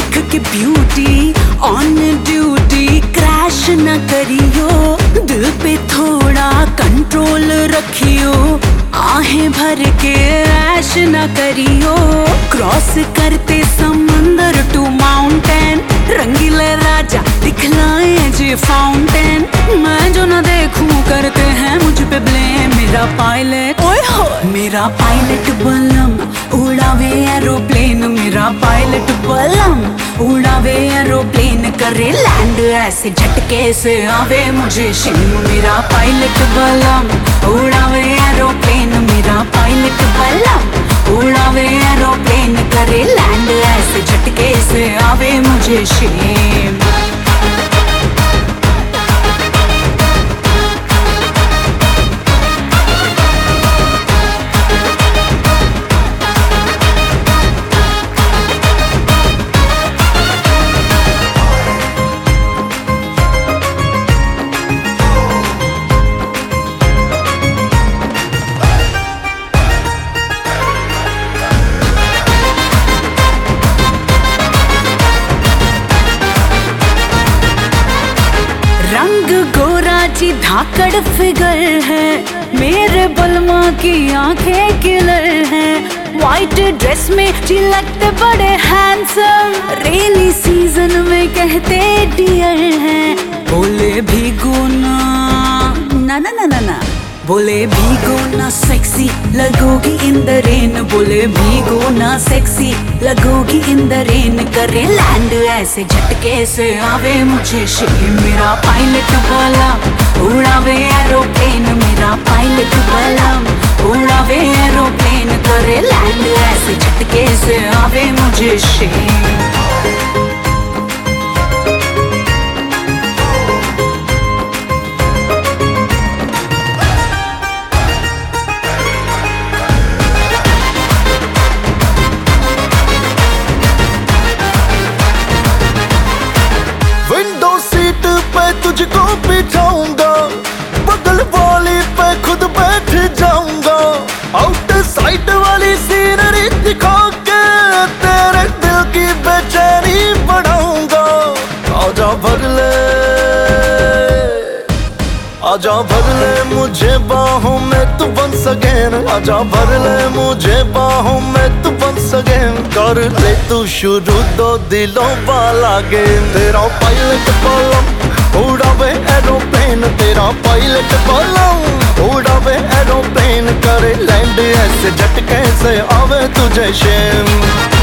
देख के beauty on duty crash न करियो, दिल पे थोड़ा कंट्रोल रखियो, आहें भर के ऐश न करियो। क्रॉस करते समंदर टू माउंटेन, रंगीले राजा दिखलाए जी फाउंटेन। मैं जो न देखूं करते हैं मुझ पे ब्लेम। मेरा पायलट ओए हो, मेरा पायलट बलम उड़ावे एरोप्लेन। मेरा पायलट बलम उड़ावे एरोप्लेन, करे लैंड ऐसे झटके से आवे मुझे शिम। मेरा पायलट बलम उड़ावे एरोप्लेन। मेरा पायलट बलम उड़ावे एरोप्लेन, करे लैंड ऐसे झटके से आवे मुझे शिम। रंग गोरा जी धाकड़ फिगर है, मेरे बलमा की आंखें किलर हैं। व्हाइट ड्रेस में जी लगते बड़े हैंडसम, रेनी सीजन में कहते डियर हैं। बोले भीगो ना ना ना ना ना ना, बोले भीगो ना सेक्सी लगोगी इन द रेन। बोले भीगो ना सेक्सी लगोगी इन द रेन, करे लैंड ऐसे झटके से आवे मुझे शिम। मेरा पायलट बलम उड़ावे एरोप्लेन। मेरा पायलट बलम उड़ावे एरोप्लेन, करे लैंड ऐसे झटके से आवे मुझे शिम। तुझको बिठाऊंगा, बगल वाली पे खुद बैठ जाऊंगा। आउट साइड वाली सीनरी दिखा के तेरे दिल की बेचैनी बढ़ाऊंगा। आजा भर ले, आजा भर ले मुझे बाहों में तू वंस अगेन। आजा भर ले मुझे बाहों में तू वंस अगेन। कर ले तू शुरू दो दिलों वाला गेम। तेरा पायलट बलम उड़ावे एरोप्लेन। तेरा पायलट बलम उड़ावे एरोप्लेन, करे लैंड ऐसे झटके से आवे तुझे शेम।